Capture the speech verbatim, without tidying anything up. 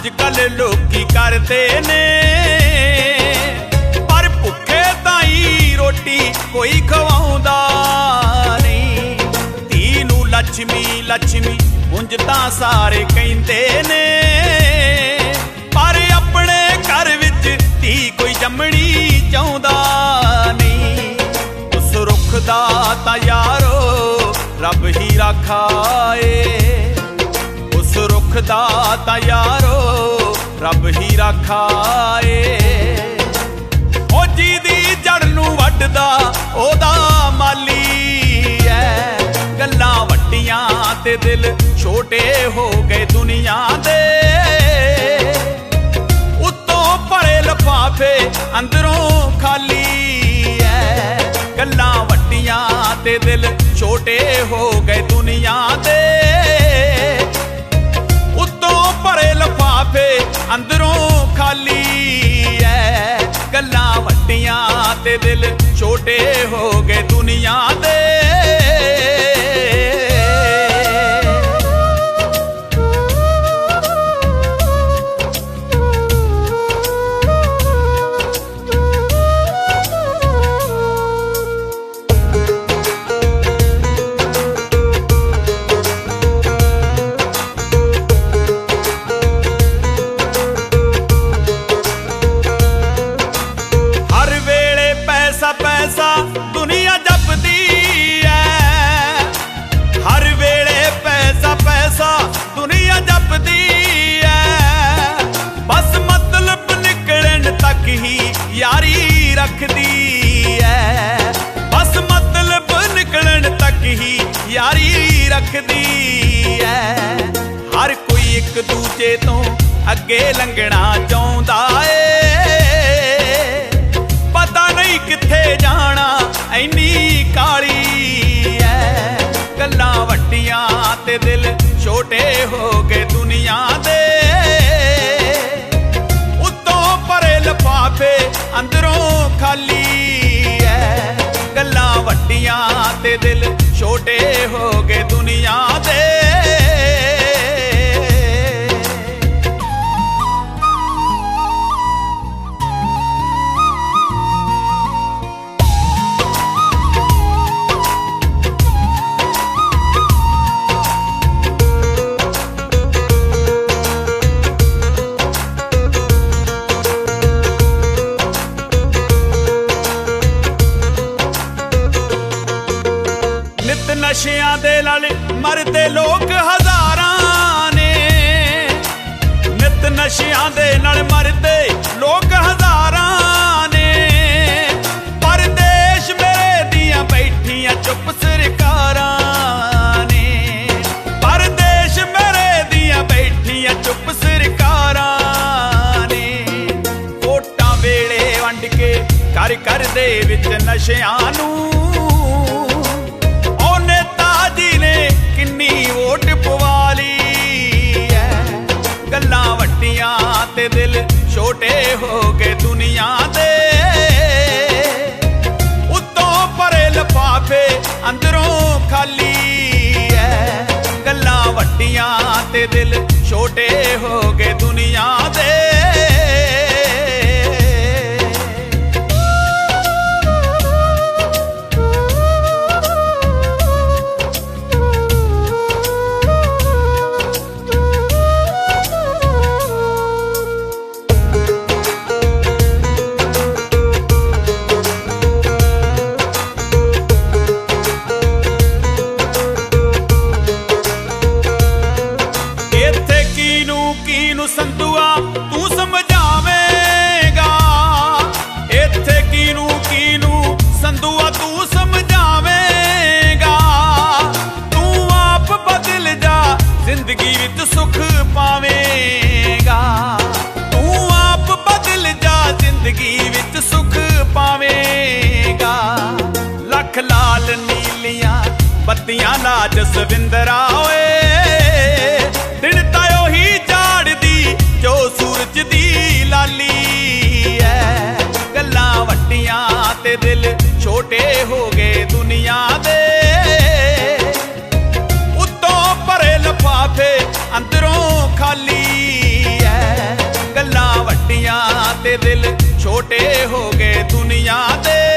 कल लोकी करते ने, पर भुखे ताई रोटी कोई खवाउंदा नहीं। धी नूं लक्ष्मी लक्ष्मी उंज तां सारे कहिंदे ने, पर अपने घर विच धी कोई जम्मणी चाहुंदा नहीं। उस रुख दा तां यारो रब ही राखा ए, उस रुख दा तां यारो रब ही राखा ए। ओ जिहदी जड़ नूं वड्डदा ओहदा माली है। गल्लां वड्डियां ते दिल छोटे हो गए दुनिया दे, उत्तों भरे लफाफे अंदरों खाली है। गल्लां वड्डियां ते दिल छोटे हो गए दुनिया दे, उत्तों भरे लफाफे अंदरों खाली है। गल्लां वड्डियां ते दिल छोटे हो गए दुनिया दे। पैसा दुनिया जपदी है, हर वेले पैसा पैसा दुनिया जपदी है। बस मतलब निकलण तक ही यारी रखदी है, बस मतलब निकलण तक ही यारी रखदी है। हर कोई एक दूजे तो अगे लंघना चाहुंदा है, पता नहीं किथे जाना इन्नी काली है। गल्लां वड्डियां ते दिल छोटे हो गए दुनिया दे, उत्तों भरे लफाफे अंदरों खाली है। गल्लां वड्डियां ते दिल छोटे हो गए दुनिया दे। नशियां दे नाल मरदे लोग हज़ारां ने, नित नशियां दे नाल मरदे लोग हज़ारां ने। परदेश मेरे दियां बैठियां चुप सरकारां ने, परदेश मेरे दियां बैठियां चुप सरकारां ने। वोटां वेले वंड के कर कर दे विच नशियां नूं, किन्नी वोट पवाली है। गल्लां वड्डियां ते दिल छोटे हो गए दुनिया दे, उत्तों भरे लफाफे अंदरों खाली है। गल्लां वड्डियां ते दिल छोटे हो गए दुनिया दे। संधुआ तू समझावेगा, इत्थे कीनू कीनू संधुआ तू समझावेगा। तू आप बदल जा जिंदगी विच सुख पावेगा, तू आप बदल जा जिंदगी विच सुख पावेगा। लख लाल नीलियां बत्तियां ला जसविंदरा ओए, दिन तायो ही झाड़दी जो सूरज दी लाली है। गल्लां वड्डियां ते दिल छोटे हो गए दुनिया दे, उत्तों भरे लफाफे अंदरों खाली है। ਤੇ ਦਿਲ ਛੋਟੇ ਹੋ ਗਏ ਦੁਨੀਆ ਦੇ।